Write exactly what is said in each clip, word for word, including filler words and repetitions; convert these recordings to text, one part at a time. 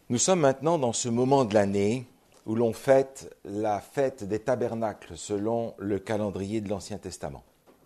Nous sommes maintenant dans ce moment de l'année où l'on fête la fête des tabernacles selon le calendrier de l'Ancien Testament.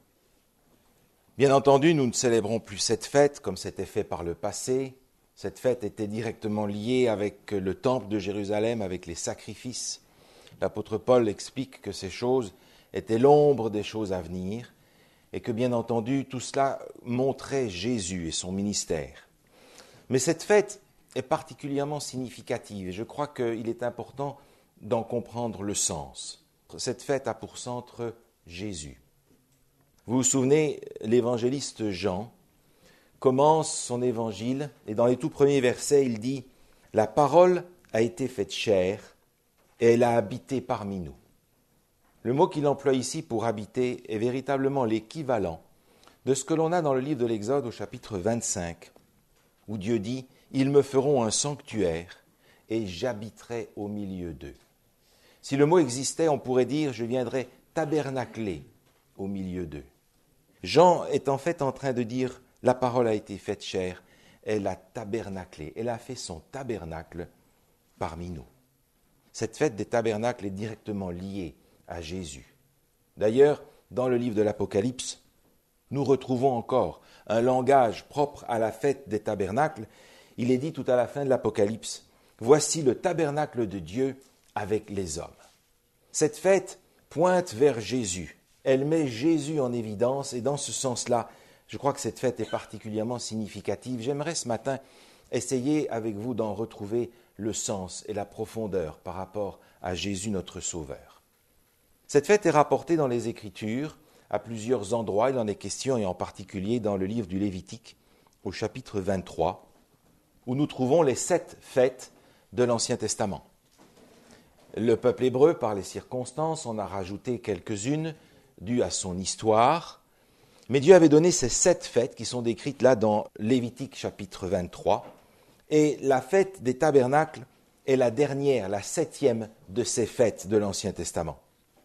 Bien entendu, nous ne célébrons plus cette fête comme c'était fait par le passé. Cette fête était directement liée avec le temple de Jérusalem, avec les sacrifices. L'apôtre Paul explique que ces choses étaient l'ombre des choses à venir et que bien entendu tout cela montrait Jésus et son ministère. Mais cette fête est particulièrement significative et je crois qu'il est important d'en comprendre le sens. Cette fête a pour centre Jésus. Vous vous souvenez, l'évangéliste Jean commence son évangile et dans les tout premiers versets, il dit « La parole a été faite chair et elle a habité parmi nous ». Le mot qu'il emploie ici pour habiter est véritablement l'équivalent de ce que l'on a dans le livre de l'Exode au chapitre vingt-cinq, où Dieu dit « Ils me feront un sanctuaire et j'habiterai au milieu d'eux ». Si le mot existait, on pourrait dire « Je viendrai tabernacler au milieu d'eux ». Jean est en fait en train de dire « La parole a été faite chair, elle a tabernaclé, elle a fait son tabernacle parmi nous ». Cette fête des tabernacles est directement liée à Jésus. D'ailleurs, dans le livre de l'Apocalypse, nous retrouvons encore un langage propre à la fête des tabernacles. Il est dit tout à la fin de l'Apocalypse, « Voici le tabernacle de Dieu avec les hommes ». Cette fête pointe vers Jésus. Elle met Jésus en évidence et dans ce sens-là, je crois que cette fête est particulièrement significative. J'aimerais ce matin essayer avec vous d'en retrouver le sens et la profondeur par rapport à Jésus notre Sauveur. Cette fête est rapportée dans les Écritures à plusieurs endroits. Il en est question et en particulier dans le livre du Lévitique au chapitre vingt-trois, où nous trouvons les sept fêtes de l'Ancien Testament. Le peuple hébreu, par les circonstances, en a rajouté quelques-unes dues à son histoire, mais Dieu avait donné ces sept fêtes qui sont décrites là dans Lévitique chapitre vingt-trois, et la fête des tabernacles est la dernière, la septième de ces fêtes de l'Ancien Testament.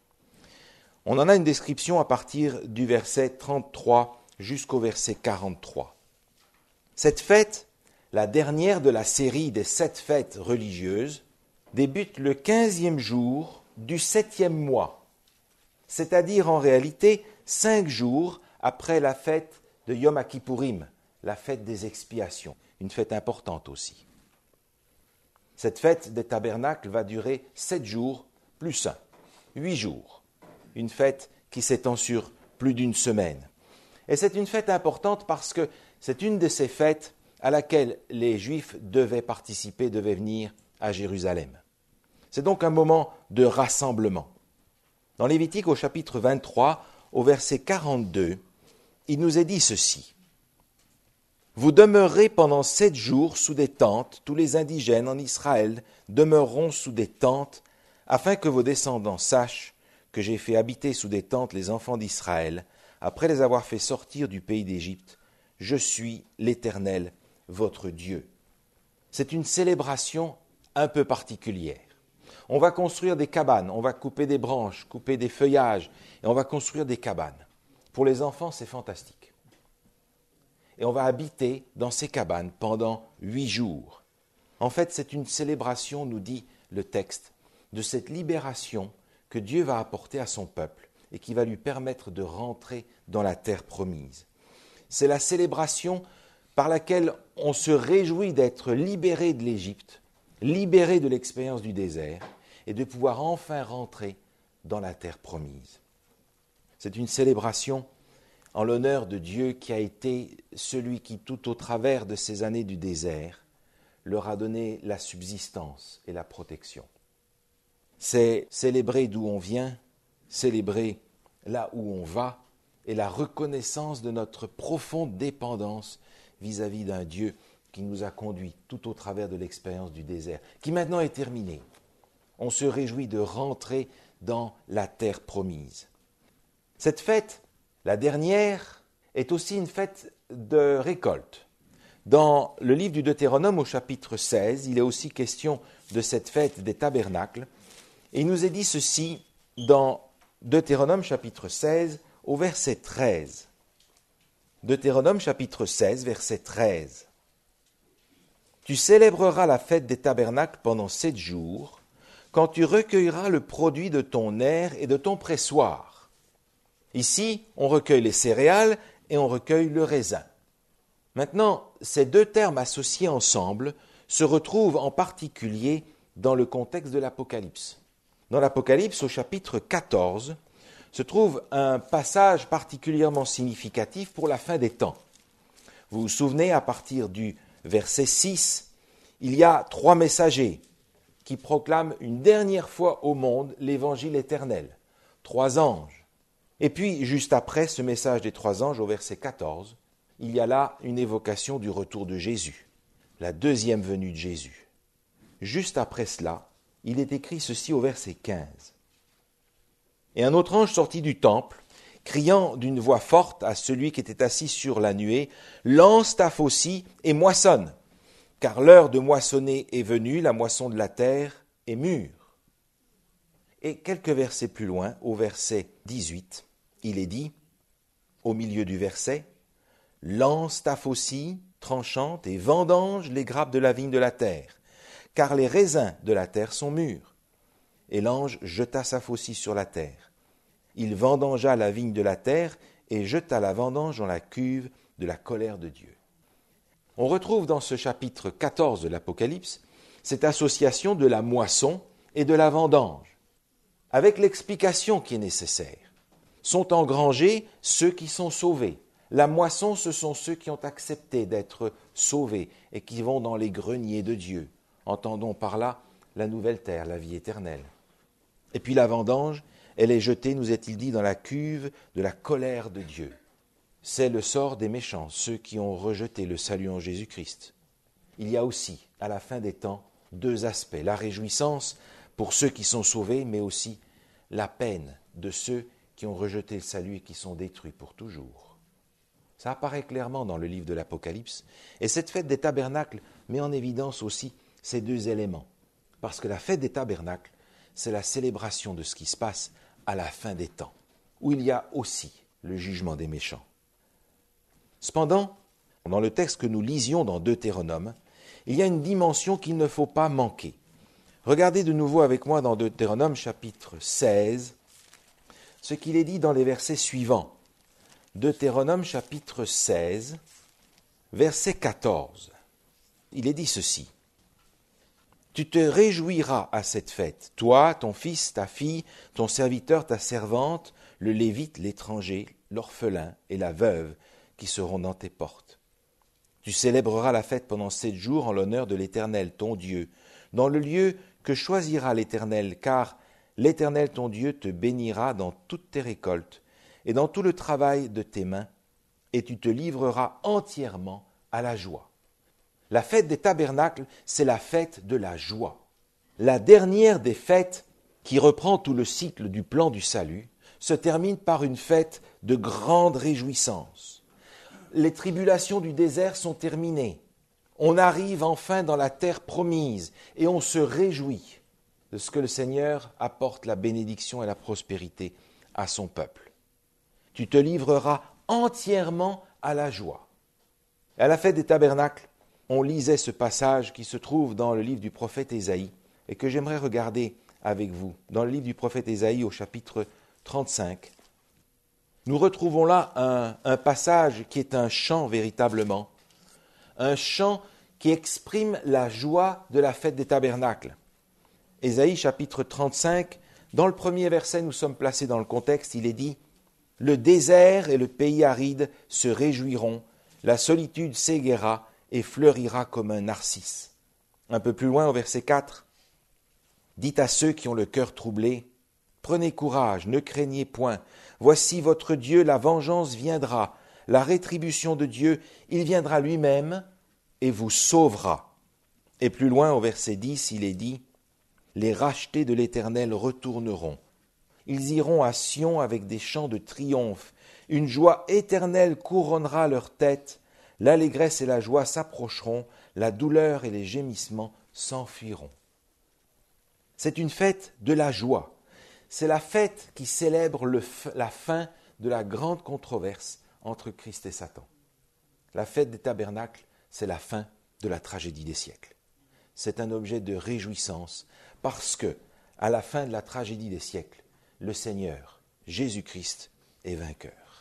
On en a une description à partir du verset trente-trois jusqu'au verset quarante-trois. Cette fête, la dernière de la série des sept fêtes religieuses, débute le quinzième jour du septième mois, c'est-à-dire en réalité cinq jours après la fête de Yom Kippourim, la fête des expiations, une fête importante aussi. Cette fête des tabernacles va durer sept jours plus un, huit jours, une fête qui s'étend sur plus d'une semaine. Et c'est une fête importante parce que c'est une de ces fêtes à laquelle les Juifs devaient participer, devaient venir à Jérusalem. C'est donc un moment de rassemblement. Dans Lévitique au chapitre vingt-trois, au verset quarante-deux, il nous est dit ceci. « Vous demeurerez pendant sept jours sous des tentes, tous les indigènes en Israël demeureront sous des tentes, afin que vos descendants sachent que j'ai fait habiter sous des tentes les enfants d'Israël, après les avoir fait sortir du pays d'Égypte. Je suis l'Éternel, votre Dieu. » C'est une célébration un peu particulière. On va construire des cabanes, on va couper des branches, couper des feuillages, et on va construire des cabanes. Pour les enfants, c'est fantastique. Et on va habiter dans ces cabanes pendant huit jours. En fait, c'est une célébration, nous dit le texte, de cette libération que Dieu va apporter à son peuple et qui va lui permettre de rentrer dans la terre promise. C'est la célébration par laquelle on se réjouit d'être libéré de l'Égypte, libéré de l'expérience du désert et de pouvoir enfin rentrer dans la terre promise. C'est une célébration en l'honneur de Dieu qui a été celui qui, tout au travers de ces années du désert, leur a donné la subsistance et la protection. C'est célébrer d'où on vient, célébrer là où on va, et la reconnaissance de notre profonde dépendance vis-à-vis d'un Dieu qui nous a conduits tout au travers de l'expérience du désert, qui maintenant est terminée. On se réjouit de rentrer dans la terre promise. Cette fête, la dernière, est aussi une fête de récolte. Dans le livre du Deutéronome au chapitre seize, il est aussi question de cette fête des tabernacles. Et il nous est dit ceci dans Deutéronome chapitre seize au verset treize. Deutéronome chapitre seize, verset treize. Tu célébreras la fête des tabernacles pendant sept jours, quand tu recueilleras le produit de ton aire et de ton pressoir. Ici, on recueille les céréales et on recueille le raisin. Maintenant, ces deux termes associés ensemble se retrouvent en particulier dans le contexte de l'Apocalypse. Dans l'Apocalypse, au chapitre quatorze, se trouve un passage particulièrement significatif pour la fin des temps. Vous vous souvenez, à partir du verset six, il y a trois messagers qui proclament une dernière fois au monde l'évangile éternel. Trois anges. Et puis, juste après ce message des trois anges, au verset quatorze, il y a là une évocation du retour de Jésus, la deuxième venue de Jésus. Juste après cela, il est écrit ceci au verset quinze. Et un autre ange sortit du temple, criant d'une voix forte à celui qui était assis sur la nuée, « Lance ta faucille et moissonne, car l'heure de moissonner est venue, la moisson de la terre est mûre. » Et quelques versets plus loin, au verset dix-huit, il est dit, au milieu du verset, « Lance ta faucille tranchante et vendange les grappes de la vigne de la terre, car les raisins de la terre sont mûrs. » Et l'ange jeta sa faucille sur la terre. Il vendangea la vigne de la terre et jeta la vendange dans la cuve de la colère de Dieu. On retrouve dans ce chapitre quatorze de l'Apocalypse cette association de la moisson et de la vendange, avec l'explication qui est nécessaire. Sont engrangés ceux qui sont sauvés. La moisson, ce sont ceux qui ont accepté d'être sauvés et qui vont dans les greniers de Dieu. Entendons par là la nouvelle terre, la vie éternelle. Et puis la vendange, elle est jetée, nous est-il dit, dans la cuve de la colère de Dieu. C'est le sort des méchants, ceux qui ont rejeté le salut en Jésus-Christ. Il y a aussi, à la fin des temps, deux aspects. La réjouissance pour ceux qui sont sauvés, mais aussi la peine de ceux qui ont rejeté le salut et qui sont détruits pour toujours. Ça apparaît clairement dans le livre de l'Apocalypse. Et cette fête des tabernacles met en évidence aussi ces deux éléments. Parce que la fête des tabernacles, c'est la célébration de ce qui se passe à la fin des temps, où il y a aussi le jugement des méchants. Cependant, dans le texte que nous lisions dans Deutéronome, il y a une dimension qu'il ne faut pas manquer. Regardez de nouveau avec moi dans Deutéronome chapitre seize, ce qu'il est dit dans les versets suivants. Deutéronome chapitre seize, verset quatorze. Il est dit ceci. Tu te réjouiras à cette fête, toi, ton fils, ta fille, ton serviteur, ta servante, le lévite, l'étranger, l'orphelin et la veuve qui seront dans tes portes. Tu célébreras la fête pendant sept jours en l'honneur de l'Éternel, ton Dieu, dans le lieu que choisira l'Éternel, car l'Éternel, ton Dieu, te bénira dans toutes tes récoltes et dans tout le travail de tes mains, et tu te livreras entièrement à la joie. La fête des tabernacles, c'est la fête de la joie. La dernière des fêtes, qui reprend tout le cycle du plan du salut, se termine par une fête de grande réjouissance. Les tribulations du désert sont terminées. On arrive enfin dans la terre promise et on se réjouit de ce que le Seigneur apporte la bénédiction et la prospérité à son peuple. Tu te livreras entièrement à la joie. À la fête des tabernacles, on lisait ce passage qui se trouve dans le livre du prophète Ésaïe et que j'aimerais regarder avec vous. Dans le livre du prophète Ésaïe au chapitre trente-cinq, nous retrouvons là un, un passage qui est un chant véritablement, un chant qui exprime la joie de la fête des tabernacles. Ésaïe chapitre trente-cinq, dans le premier verset, nous sommes placés dans le contexte, il est dit « Le désert et le pays aride se réjouiront, la solitude s'égaiera, et fleurira comme un narcisse. » Un peu plus loin, au verset quatre, « Dites à ceux qui ont le cœur troublé, prenez courage, ne craignez point. Voici votre Dieu, la vengeance viendra, la rétribution de Dieu, il viendra lui-même et vous sauvera. » Et plus loin, au verset dix, il est dit, « Les rachetés de l'Éternel retourneront. Ils iront à Sion avec des chants de triomphe. Une joie éternelle couronnera leur tête. L'allégresse et la joie s'approcheront, la douleur et les gémissements s'enfuiront. » C'est une fête de la joie. C'est la fête qui célèbre le, la fin de la grande controverse entre Christ et Satan. La fête des tabernacles, c'est la fin de la tragédie des siècles. C'est un objet de réjouissance parce que, à la fin de la tragédie des siècles, le Seigneur, Jésus-Christ, est vainqueur.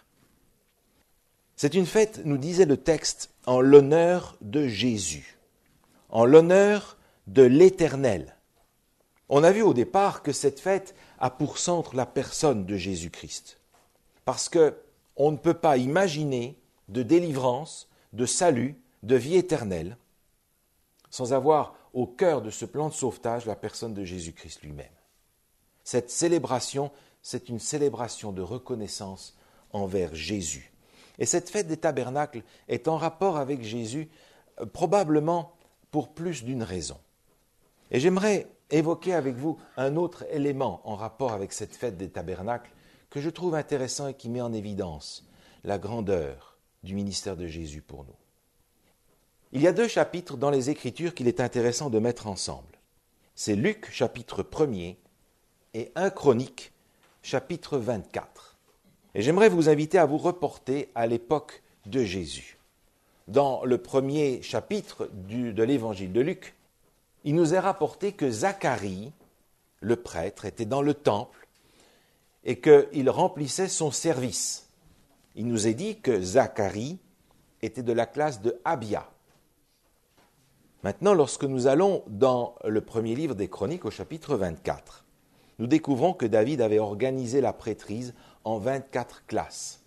C'est une fête, nous disait le texte, en l'honneur de Jésus, en l'honneur de l'Éternel. On a vu au départ que cette fête a pour centre la personne de Jésus-Christ, parce qu'on ne peut pas imaginer de délivrance, de salut, de vie éternelle, sans avoir au cœur de ce plan de sauvetage la personne de Jésus-Christ lui-même. Cette célébration, c'est une célébration de reconnaissance envers Jésus. Et cette fête des tabernacles est en rapport avec Jésus, euh, probablement pour plus d'une raison. Et j'aimerais évoquer avec vous un autre élément en rapport avec cette fête des tabernacles que je trouve intéressant et qui met en évidence la grandeur du ministère de Jésus pour nous. Il y a deux chapitres dans les Écritures qu'il est intéressant de mettre ensemble. C'est Luc, chapitre premier, et un Chronique, chapitre vingt-quatre. Et j'aimerais vous inviter à vous reporter à l'époque de Jésus. Dans le premier chapitre du, de l'Évangile de Luc, il nous est rapporté que Zacharie, le prêtre, était dans le temple et qu'il remplissait son service. Il nous est dit que Zacharie était de la classe de Abia. Maintenant, lorsque nous allons dans le premier livre des Chroniques au chapitre vingt-quatre, nous découvrons que David avait organisé la prêtrise en vingt-quatre classes.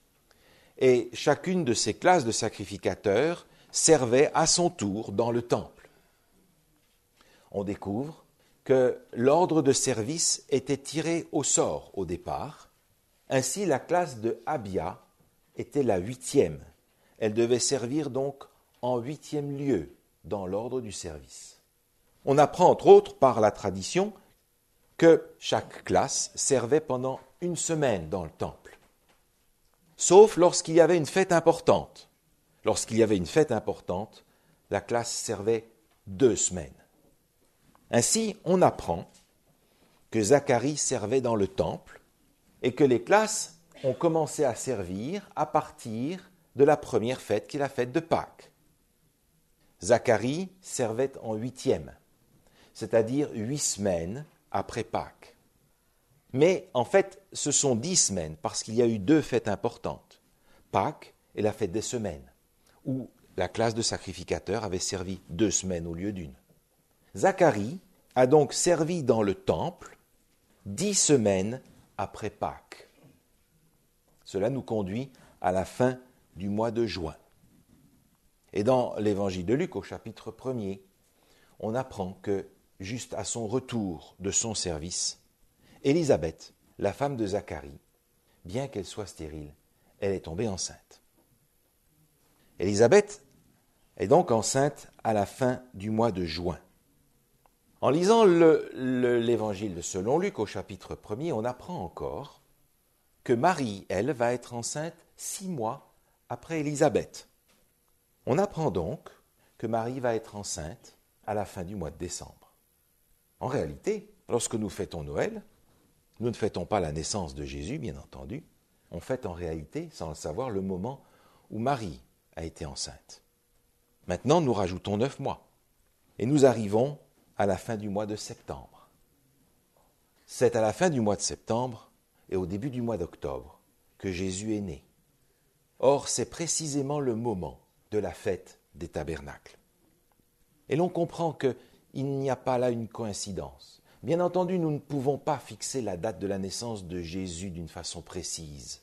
Et chacune de ces classes de sacrificateurs servait à son tour dans le temple. On découvre que l'ordre de service était tiré au sort au départ. Ainsi, la classe de Abia était la huitième. Elle devait servir donc en huitième lieu dans l'ordre du service. On apprend entre autres par la tradition que chaque classe servait pendant une semaine dans le temple, sauf lorsqu'il y avait une fête importante. Lorsqu'il y avait une fête importante, la classe servait deux semaines. Ainsi, on apprend que Zacharie servait dans le temple et que les classes ont commencé à servir à partir de la première fête qui est la fête de Pâques. Zacharie servait en huitième, c'est-à-dire huit semaines après Pâques. Mais en fait, ce sont dix semaines parce qu'il y a eu deux fêtes importantes, Pâques et la fête des semaines, où la classe de sacrificateurs avait servi deux semaines au lieu d'une. Zacharie a donc servi dans le temple dix semaines après Pâques. Cela nous conduit à la fin du mois de juin. Et dans l'évangile de Luc, au chapitre premier, on apprend que, juste à son retour de son service, Élisabeth, la femme de Zacharie, bien qu'elle soit stérile, elle est tombée enceinte. Élisabeth est donc enceinte à la fin du mois de juin. En lisant le, le, l'évangile selon Luc, au chapitre premier, on apprend encore que Marie, elle, va être enceinte six mois après Élisabeth. On apprend donc que Marie va être enceinte à la fin du mois de décembre. En réalité, lorsque nous fêtons Noël, nous ne fêtons pas la naissance de Jésus, bien entendu. On fête en réalité, sans le savoir, le moment où Marie a été enceinte. Maintenant, nous rajoutons neuf mois. Et nous arrivons à la fin du mois de septembre. C'est à la fin du mois de septembre et au début du mois d'octobre que Jésus est né. Or, c'est précisément le moment de la fête des tabernacles. Et l'on comprend qu'il n'y a pas là une coïncidence. Bien entendu, nous ne pouvons pas fixer la date de la naissance de Jésus d'une façon précise.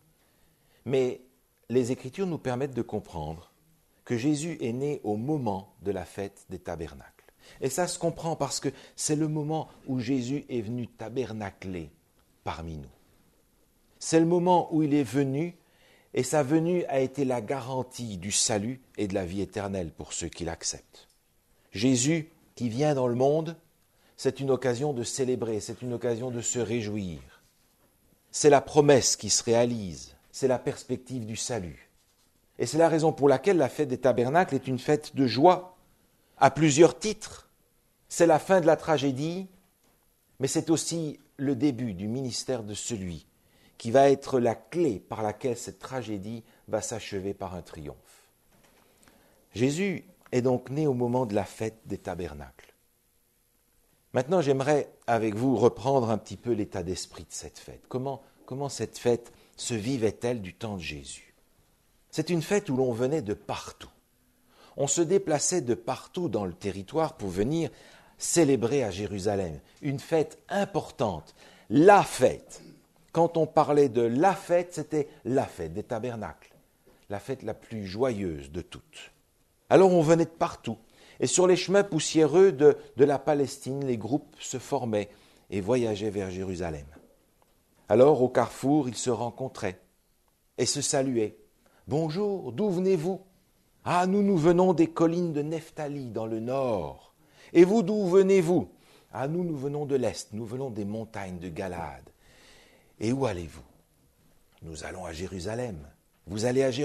Mais les Écritures nous permettent de comprendre que Jésus est né au moment de la fête des tabernacles. Et ça se comprend parce que c'est le moment où Jésus est venu tabernacler parmi nous. C'est le moment où il est venu et sa venue a été la garantie du salut et de la vie éternelle pour ceux qui l'acceptent. Jésus qui vient dans le monde, c'est une occasion de célébrer, c'est une occasion de se réjouir. C'est la promesse qui se réalise, c'est la perspective du salut. Et c'est la raison pour laquelle la fête des tabernacles est une fête de joie, à plusieurs titres. C'est la fin de la tragédie, mais c'est aussi le début du ministère de celui qui va être la clé par laquelle cette tragédie va s'achever par un triomphe. Jésus est donc né au moment de la fête des tabernacles. Maintenant, j'aimerais avec vous reprendre un petit peu l'état d'esprit de cette fête. Comment, comment cette fête se vivait-elle du temps de Jésus? C'est une fête où l'on venait de partout. On se déplaçait de partout dans le territoire pour venir célébrer à Jérusalem. Une fête importante, la fête. Quand on parlait de la fête, c'était la fête des tabernacles, la fête la plus joyeuse de toutes. Alors on venait de partout. Et sur les chemins poussiéreux de, de la Palestine, les groupes se formaient et voyageaient vers Jérusalem. Alors au carrefour, ils se rencontraient et se saluaient. « Bonjour, d'où venez-vous ? » ?»« Ah, nous, nous venons des collines de Nephtali, dans le nord. »« Et vous, d'où venez-vous ? » ?»« Ah, nous, nous venons de l'est, nous venons des montagnes de Galade. »« Et où allez-vous ? » ?»« Nous allons à Jérusalem. »« Vous allez à Jérusalem ? » ?»«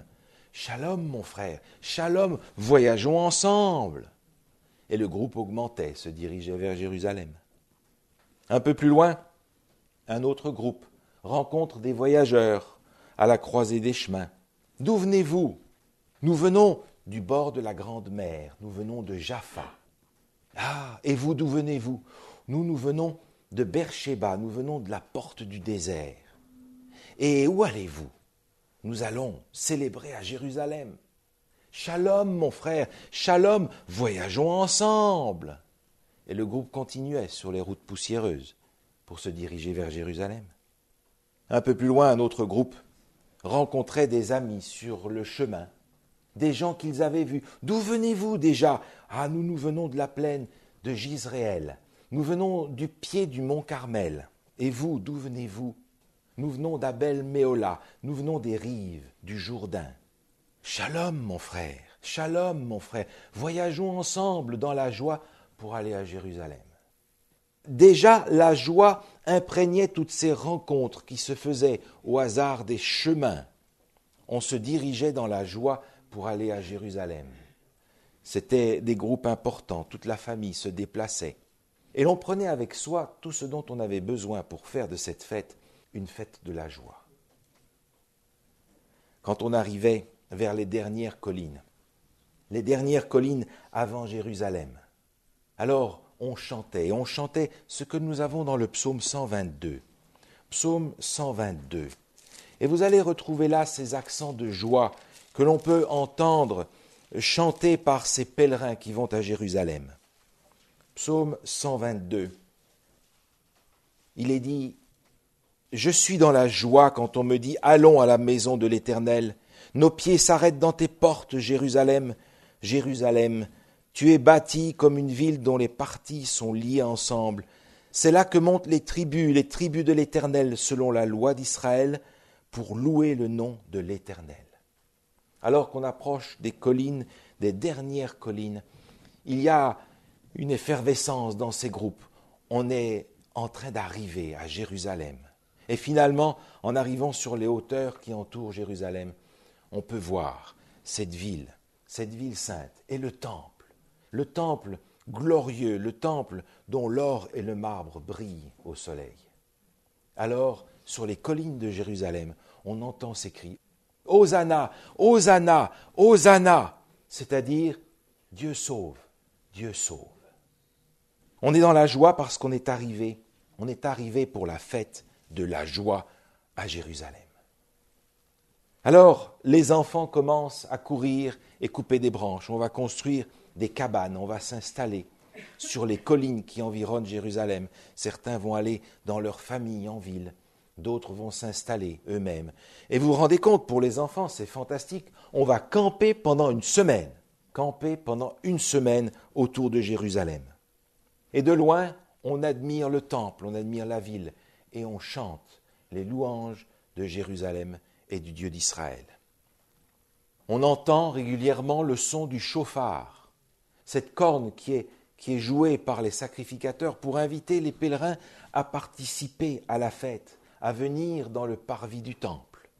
Shalom, mon frère, shalom, voyageons ensemble. » Et le groupe augmentait, se dirigeait vers Jérusalem. Un peu plus loin, un autre groupe rencontre des voyageurs à la croisée des chemins. « D'où venez-vous ? » ?»« Nous venons du bord de la Grande Mer, nous venons de Jaffa. »« Ah, et vous, d'où venez-vous ? » ?»« Nous, nous venons de Beersheba, nous venons de la porte du désert. »« Et où allez-vous ? » ?»« Nous allons célébrer à Jérusalem. »« Shalom, mon frère, shalom, voyageons ensemble. » Et le groupe continuait sur les routes poussiéreuses pour se diriger vers Jérusalem. Un peu plus loin, un autre groupe rencontrait des amis sur le chemin, des gens qu'ils avaient vus. « D'où venez-vous déjà ? » ?»« Ah, nous, nous venons de la plaine de Jisréel. Nous venons du pied du mont Carmel. Et vous, d'où venez-vous ? » ?»« Nous venons d'Abel-Méola, nous venons des rives du Jourdain. »« Shalom, mon frère, shalom, mon frère, voyageons ensemble dans la joie pour aller à Jérusalem. » Déjà, la joie imprégnait toutes ces rencontres qui se faisaient au hasard des chemins. On se dirigeait dans la joie pour aller à Jérusalem. C'était des groupes importants, toute la famille se déplaçait. Et l'on prenait avec soi tout ce dont on avait besoin pour faire de cette fête une fête de la joie. Quand on arrivait vers les dernières collines, les dernières collines avant Jérusalem, alors on chantait, et on chantait ce que nous avons dans le psaume cent vingt-deux. Psaume cent vingt-deux. Et vous allez retrouver là ces accents de joie que l'on peut entendre chanter par ces pèlerins qui vont à Jérusalem. Psaume cent vingt-deux. Il est dit « Je suis dans la joie quand on me dit « Allons à la maison de l'Éternel ». Nos pieds s'arrêtent dans tes portes, Jérusalem. Jérusalem, tu es bâtie comme une ville dont les parties sont liées ensemble. C'est là que montent les tribus, les tribus de l'Éternel, selon la loi d'Israël, pour louer le nom de l'Éternel. » Alors qu'on approche des collines, des dernières collines, il y a une effervescence dans ces groupes. On est en train d'arriver à Jérusalem. Et finalement, en arrivant sur les hauteurs qui entourent Jérusalem, on peut voir cette ville, cette ville sainte et le temple. Le temple glorieux, le temple dont l'or et le marbre brillent au soleil. Alors, sur les collines de Jérusalem, on entend ces cris « Hosanna, Hosanna, Hosanna !» c'est-à-dire « Dieu sauve, Dieu sauve ». On est dans la joie parce qu'on est arrivé, on est arrivé pour la fête de la joie à Jérusalem. Alors, les enfants commencent à courir et couper des branches. On va construire des cabanes, on va s'installer sur les collines qui environnent Jérusalem. Certains vont aller dans leur famille en ville, d'autres vont s'installer eux-mêmes. Et vous vous rendez compte, pour les enfants, c'est fantastique, on va camper pendant une semaine, camper pendant une semaine autour de Jérusalem. Et de loin, on admire le temple, on admire la ville, et on chante les louanges de Jérusalem et du Dieu d'Israël. On entend régulièrement le son du chauffard, cette corne qui est, qui est jouée par les sacrificateurs pour inviter les pèlerins à participer à la fête, à venir dans le parvis du temple.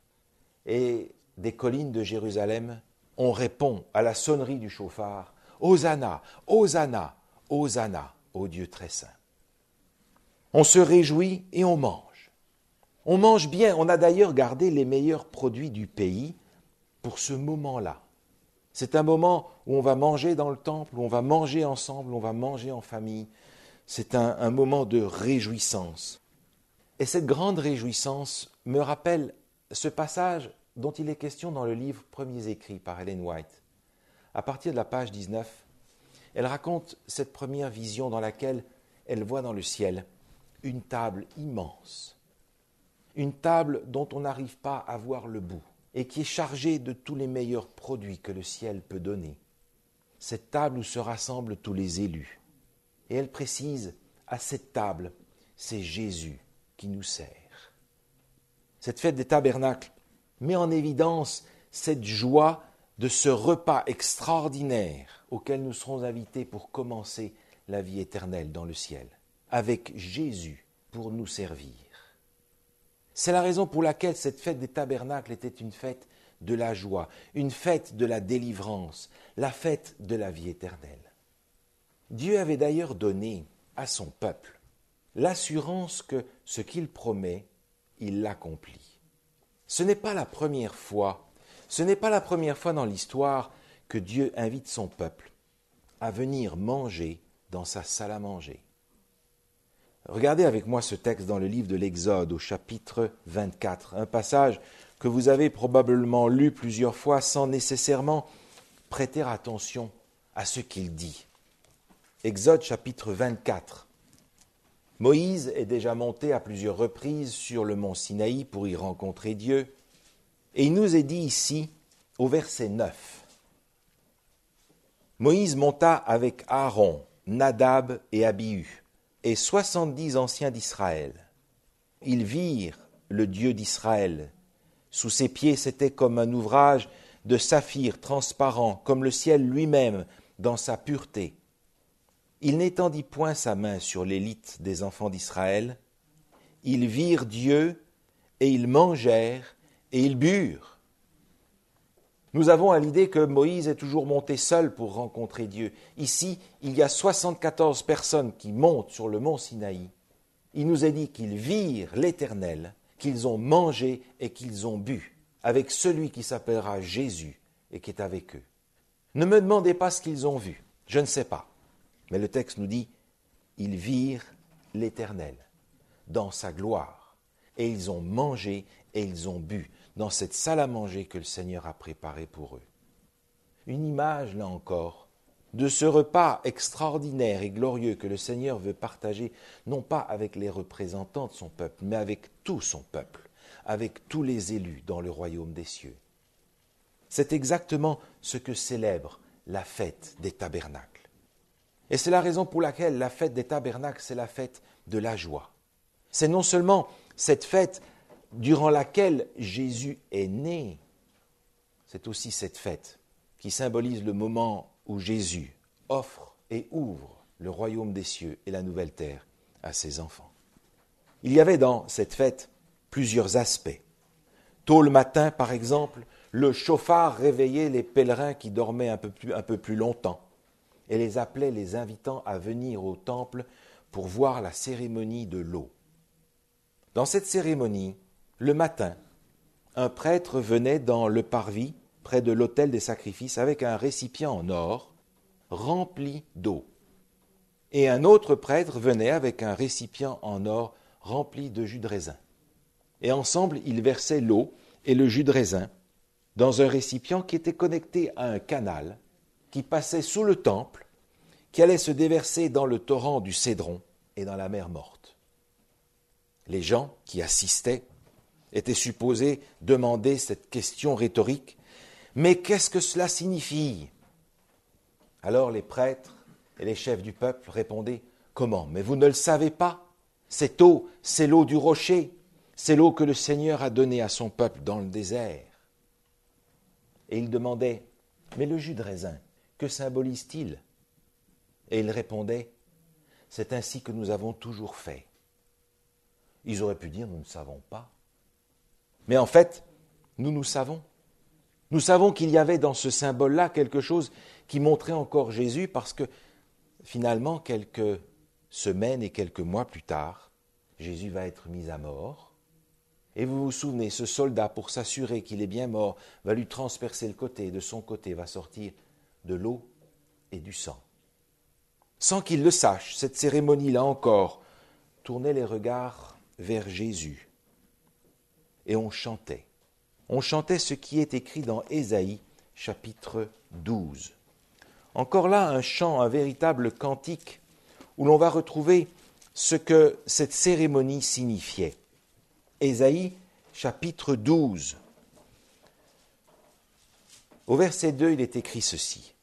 Et des collines de Jérusalem, on répond à la sonnerie du chauffard « Hosanna, Hosanna, Hosanna au Dieu très saint ». On se réjouit et on mange. On mange bien, on a d'ailleurs gardé les meilleurs produits du pays pour ce moment-là. C'est un moment où on va manger dans le temple, où on va manger ensemble, où on va manger en famille. C'est un, un moment de réjouissance. Et cette grande réjouissance me rappelle ce passage dont il est question dans le livre Premiers écrits par Ellen White. À partir de la page dix-neuf, elle raconte cette première vision dans laquelle elle voit dans le ciel une table immense, une table dont on n'arrive pas à voir le bout et qui est chargée de tous les meilleurs produits que le ciel peut donner. Cette table où se rassemblent tous les élus. Et elle précise, à cette table, c'est Jésus qui nous sert. Cette fête des tabernacles met en évidence cette joie de ce repas extraordinaire auquel nous serons invités pour commencer la vie éternelle dans le ciel, avec Jésus pour nous servir. C'est la raison pour laquelle cette fête des tabernacles était une fête de la joie, une fête de la délivrance, la fête de la vie éternelle. Dieu avait d'ailleurs donné à son peuple l'assurance que ce qu'il promet, il l'accomplit. Ce n'est pas la première fois, ce n'est pas la première fois dans l'histoire que Dieu invite son peuple à venir manger dans sa salle à manger. Regardez avec moi ce texte dans le livre de l'Exode au chapitre vingt-quatre, un passage que vous avez probablement lu plusieurs fois sans nécessairement prêter attention à ce qu'il dit. Exode chapitre vingt-quatre. Moïse est déjà monté à plusieurs reprises sur le mont Sinaï pour y rencontrer Dieu. Et il nous est dit ici, au verset neuf, « Moïse monta avec Aaron, Nadab et Abihu, et soixante-dix anciens d'Israël. Ils virent le Dieu d'Israël. Sous ses pieds, c'était comme un ouvrage de saphir transparent, comme le ciel lui-même dans sa pureté. Il n'étendit point sa main sur l'élite des enfants d'Israël. Ils virent Dieu, et ils mangèrent, et ils burent. » Nous avons à l'idée que Moïse est toujours monté seul pour rencontrer Dieu. Ici, il y a soixante-quatorze personnes qui montent sur le mont Sinaï. Il nous est dit qu'ils virent l'Éternel, qu'ils ont mangé et qu'ils ont bu, avec celui qui s'appellera Jésus et qui est avec eux. Ne me demandez pas ce qu'ils ont vu, je ne sais pas. Mais le texte nous dit, ils virent l'Éternel dans sa gloire, et ils ont mangé et ils ont bu dans cette salle à manger que le Seigneur a préparée pour eux. Une image, là encore, de ce repas extraordinaire et glorieux que le Seigneur veut partager, non pas avec les représentants de son peuple, mais avec tout son peuple, avec tous les élus dans le royaume des cieux. C'est exactement ce que célèbre la fête des tabernacles. Et c'est la raison pour laquelle la fête des tabernacles, c'est la fête de la joie. C'est non seulement cette fête durant laquelle Jésus est né, c'est aussi cette fête qui symbolise le moment où Jésus offre et ouvre le royaume des cieux et la nouvelle terre à ses enfants. Il y avait dans cette fête plusieurs aspects. Tôt le matin, par exemple, le chauffard réveillait les pèlerins qui dormaient un peu plus, un peu plus longtemps et les appelait, les invitant à venir au temple pour voir la cérémonie de l'eau. Dans cette cérémonie, le matin, un prêtre venait dans le parvis, près de l'autel des sacrifices, avec un récipient en or rempli d'eau. Et un autre prêtre venait avec un récipient en or rempli de jus de raisin. Et ensemble, ils versaient l'eau et le jus de raisin dans un récipient qui était connecté à un canal qui passait sous le temple, qui allait se déverser dans le torrent du Cédron et dans la mer morte. Les gens qui assistaient étaient supposés demander cette question rhétorique. Mais qu'est-ce que cela signifie ? Alors les prêtres et les chefs du peuple répondaient, « Comment ? Mais vous ne le savez pas ? Cette eau, c'est l'eau du rocher, c'est l'eau que le Seigneur a donnée à son peuple dans le désert. » Et ils demandaient, « Mais le jus de raisin, que symbolise-t-il » Et ils répondaient, « C'est ainsi que nous avons toujours fait. » Ils auraient pu dire, « Nous ne savons pas. » Mais en fait, nous, nous savons. Nous savons qu'il y avait dans ce symbole-là quelque chose qui montrait encore Jésus parce que finalement, quelques semaines et quelques mois plus tard, Jésus va être mis à mort Et vous vous souvenez, ce soldat, pour s'assurer qu'il est bien mort, va lui transpercer le côté, et de son côté va sortir de l'eau et du sang. Sans qu'il le sache, cette cérémonie-là encore tournait les regards vers Jésus. Et on chantait. On chantait ce qui est écrit dans Ésaïe, chapitre douze. Encore là, un chant, un véritable cantique, où l'on va retrouver ce que cette cérémonie signifiait. Ésaïe, chapitre douze. Au verset deux, il est écrit ceci.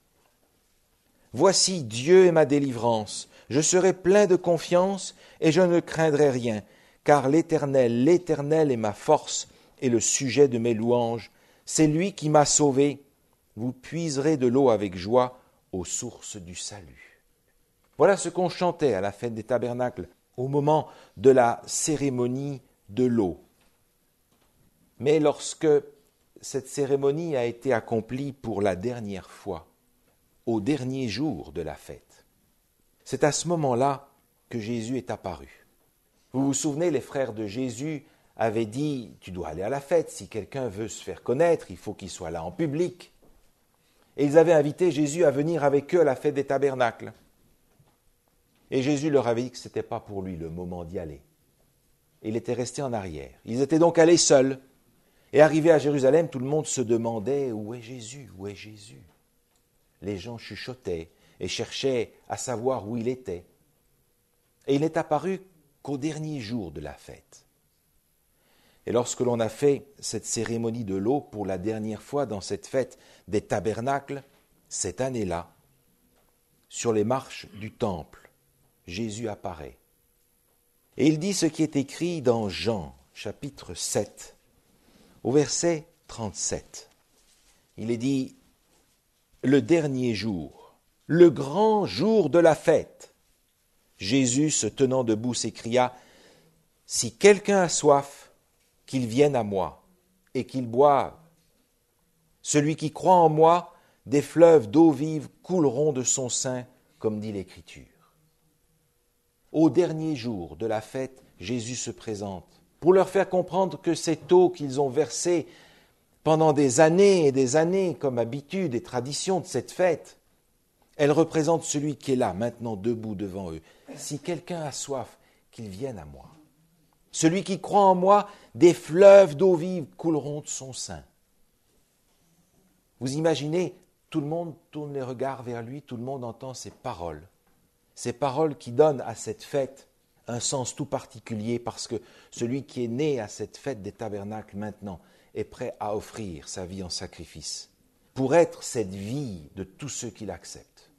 « Voici, Dieu est ma délivrance. Je serai plein de confiance et je ne craindrai rien, car l'Éternel, l'Éternel est ma force et le sujet de mes louanges. C'est lui qui m'a sauvé. Vous puiserez de l'eau avec joie aux sources du salut. » Voilà ce qu'on chantait à la fête des tabernacles, au moment de la cérémonie de l'eau. Mais lorsque cette cérémonie a été accomplie pour la dernière fois, au dernier jour de la fête, c'est à ce moment-là que Jésus est apparu. Vous vous souvenez, les frères de Jésus avaient dit « Tu dois aller à la fête, si quelqu'un veut se faire connaître, il faut qu'il soit là en public. » Et ils avaient invité Jésus à venir avec eux à la fête des tabernacles. Et Jésus leur avait dit que ce n'était pas pour lui le moment d'y aller. Il était resté en arrière. Ils étaient donc allés seuls. Et arrivés à Jérusalem, tout le monde se demandait « Où est Jésus ? Où est Jésus ?» Les gens chuchotaient et cherchaient à savoir où il était. Et il n'est apparu qu'au dernier jour de la fête. Et lorsque l'on a fait cette cérémonie de l'eau pour la dernière fois dans cette fête des tabernacles, cette année-là, sur les marches du temple, Jésus apparaît. Et il dit ce qui est écrit dans Jean, chapitre sept, au verset trente-sept. Il est dit « Le dernier jour, le grand jour de la fête. » Jésus, se tenant debout, s'écria « Si quelqu'un a soif, qu'il vienne à moi et qu'il boive. Celui qui croit en moi, des fleuves d'eau vive couleront de son sein, comme dit l'Écriture. » Au dernier jour de la fête, Jésus se présente pour leur faire comprendre que cette eau qu'ils ont versée pendant des années et des années, comme habitude et tradition de cette fête, elle représente celui qui est là, maintenant debout devant eux. Si quelqu'un a soif, qu'il vienne à moi. Celui qui croit en moi, des fleuves d'eau vive couleront de son sein. Vous imaginez, tout le monde tourne les regards vers lui, tout le monde entend ces paroles. Ces paroles qui donnent à cette fête un sens tout particulier parce que celui qui est né à cette fête des tabernacles maintenant est prêt à offrir sa vie en sacrifice pour être cette vie de tous ceux qui l'acceptent.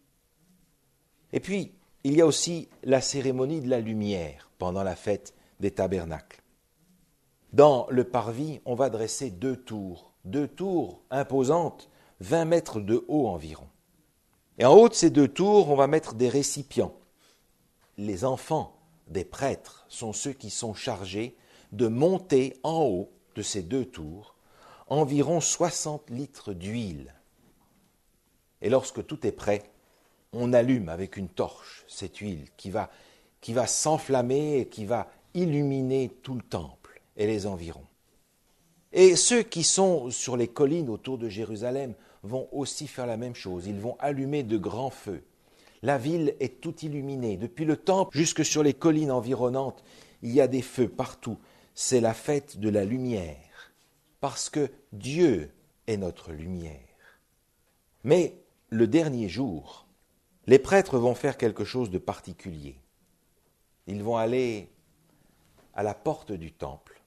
Et puis, il y a aussi la cérémonie de la lumière pendant la fête des tabernacles. Dans le parvis, on va dresser deux tours, deux tours imposantes, vingt mètres de haut environ. Et en haut de ces deux tours, on va mettre des récipients. Les enfants des prêtres sont ceux qui sont chargés de monter en haut de ces deux tours environ soixante litres d'huile. Et lorsque tout est prêt, on allume avec une torche cette huile qui va, qui va s'enflammer et qui va illuminer tout le temple et les environs. Et ceux qui sont sur les collines autour de Jérusalem vont aussi faire la même chose. Ils vont allumer de grands feux. La ville est toute illuminée. Depuis le temple jusque sur les collines environnantes, il y a des feux partout. C'est la fête de la lumière, parce que Dieu est notre lumière. Mais le dernier jour, les prêtres vont faire quelque chose de particulier. Ils vont aller à la porte du temple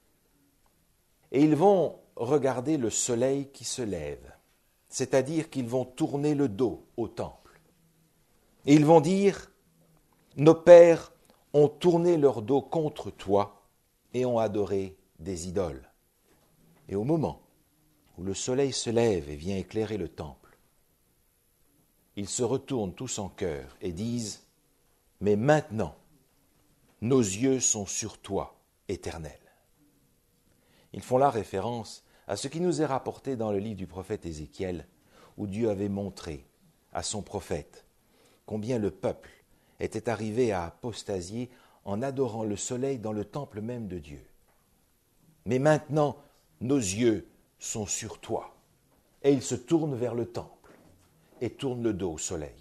et ils vont regarder le soleil qui se lève, c'est-à-dire qu'ils vont tourner le dos au temple. Et ils vont dire « Nos pères ont tourné leur dos contre toi et ont adoré des idoles. » Et au moment où le soleil se lève et vient éclairer le temple, ils se retournent tous en chœur et disent « Mais maintenant, nos yeux sont sur toi, Éternel. » Ils font là référence à ce qui nous est rapporté dans le livre du prophète Ézéchiel, où Dieu avait montré à son prophète combien le peuple était arrivé à apostasier en adorant le soleil dans le temple même de Dieu. Mais maintenant, nos yeux sont sur toi. Et il se tourne vers le temple et tourne le dos au soleil.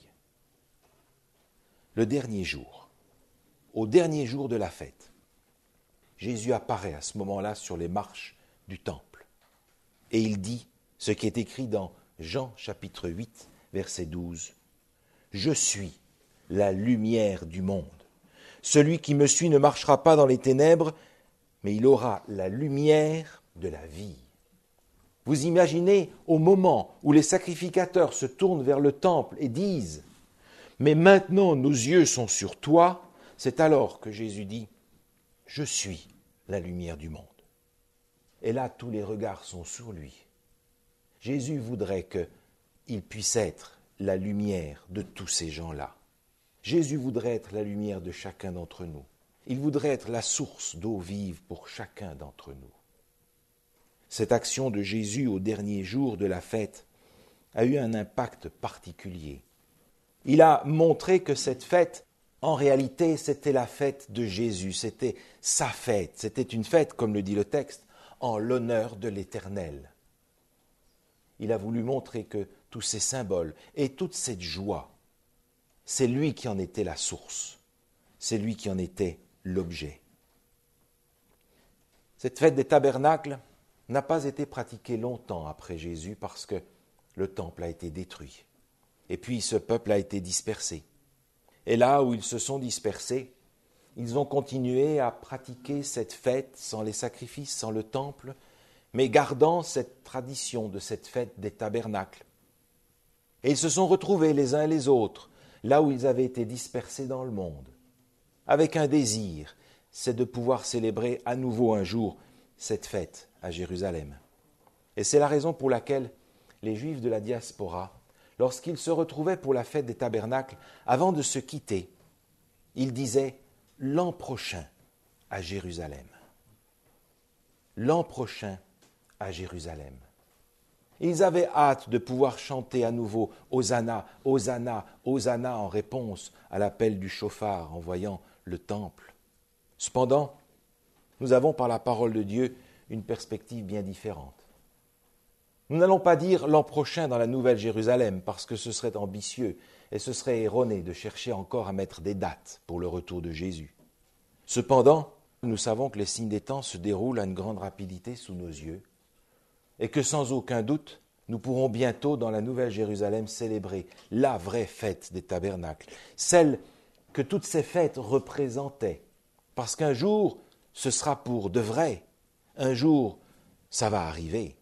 Le dernier jour, au dernier jour de la fête, Jésus apparaît à ce moment-là sur les marches du temple. Et il dit ce qui est écrit dans Jean chapitre huit, verset douze. « Je suis la lumière du monde. Celui qui me suit ne marchera pas dans les ténèbres, mais il aura la lumière de la vie. » Vous imaginez au moment où les sacrificateurs se tournent vers le temple et disent « Mais maintenant nos yeux sont sur toi », c'est alors que Jésus dit « Je suis la lumière du monde ». Et là, tous les regards sont sur lui. Jésus voudrait qu'il puisse être la lumière de tous ces gens-là. Jésus voudrait être la lumière de chacun d'entre nous. Il voudrait être la source d'eau vive pour chacun d'entre nous. Cette action de Jésus au dernier jour de la fête a eu un impact particulier. Il a montré que cette fête, en réalité, c'était la fête de Jésus, c'était sa fête, c'était une fête, comme le dit le texte, en l'honneur de l'Éternel. Il a voulu montrer que tous ces symboles et toute cette joie, c'est lui qui en était la source, c'est lui qui en était l'objet. Cette fête des tabernacles n'a pas été pratiquée longtemps après Jésus parce que le temple a été détruit. Et puis ce peuple a été dispersé. Et là où ils se sont dispersés, ils ont continué à pratiquer cette fête sans les sacrifices, sans le temple, mais gardant cette tradition de cette fête des tabernacles. Et ils se sont retrouvés les uns et les autres, là où ils avaient été dispersés dans le monde, avec un désir, c'est de pouvoir célébrer à nouveau un jour cette fête à Jérusalem. Et c'est la raison pour laquelle les Juifs de la diaspora, lorsqu'ils se retrouvaient pour la fête des tabernacles, avant de se quitter, ils disaient « l'an prochain à Jérusalem ». L'an prochain à Jérusalem. Ils avaient hâte de pouvoir chanter à nouveau « Hosanna, Hosanna, Hosanna » en réponse à l'appel du chauffard en voyant le temple. Cependant, nous avons par la parole de Dieu une perspective bien différente. Nous n'allons pas dire l'an prochain dans la Nouvelle Jérusalem parce que ce serait ambitieux et ce serait erroné de chercher encore à mettre des dates pour le retour de Jésus. Cependant, nous savons que les signes des temps se déroulent à une grande rapidité sous nos yeux et que sans aucun doute, nous pourrons bientôt dans la Nouvelle Jérusalem célébrer la vraie fête des tabernacles, celle que toutes ces fêtes représentaient. Parce qu'un jour, ce sera pour de vrai. Un jour, ça va arriver.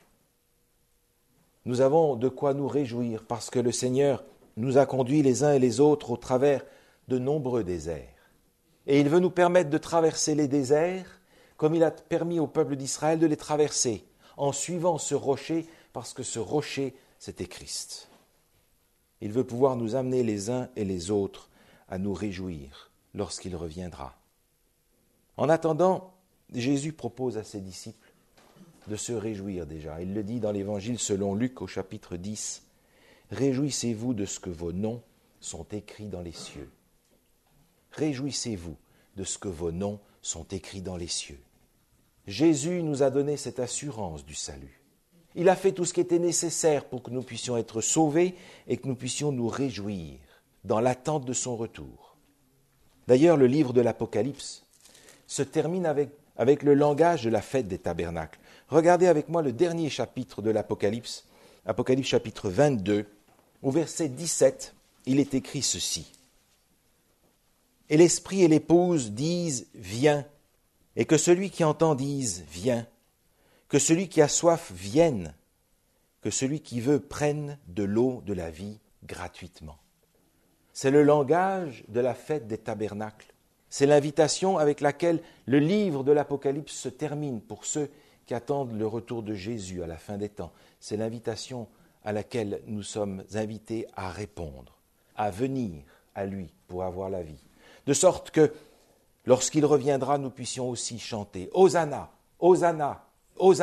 Nous avons de quoi nous réjouir parce que le Seigneur nous a conduits les uns et les autres au travers de nombreux déserts. Et il veut nous permettre de traverser les déserts comme il a permis au peuple d'Israël de les traverser en suivant ce rocher parce que ce rocher, c'était Christ. Il veut pouvoir nous amener les uns et les autres à nous réjouir lorsqu'il reviendra. En attendant, Jésus propose à ses disciples de se réjouir déjà. Il le dit dans l'Évangile selon Luc au chapitre dix. « Réjouissez-vous de ce que vos noms sont écrits dans les cieux. » Réjouissez-vous de ce que vos noms sont écrits dans les cieux. Jésus nous a donné cette assurance du salut. Il a fait tout ce qui était nécessaire pour que nous puissions être sauvés et que nous puissions nous réjouir dans l'attente de son retour. D'ailleurs, le livre de l'Apocalypse se termine avec, avec le langage de la fête des tabernacles. Regardez avec moi le dernier chapitre de l'Apocalypse, Apocalypse chapitre vingt-deux, au verset dix-sept, il est écrit ceci. « Et l'esprit et l'épouse disent « Viens », et que celui qui entend dise « Viens », que celui qui a soif vienne, que celui qui veut prenne de l'eau de la vie gratuitement. » C'est le langage de la fête des tabernacles. C'est l'invitation avec laquelle le livre de l'Apocalypse se termine pour ceux qui attendent le retour de Jésus à la fin des temps. C'est l'invitation à laquelle nous sommes invités à répondre, à venir à lui pour avoir la vie. De sorte que, lorsqu'il reviendra, nous puissions aussi chanter « Hosanna, Hosanna, Hosanna »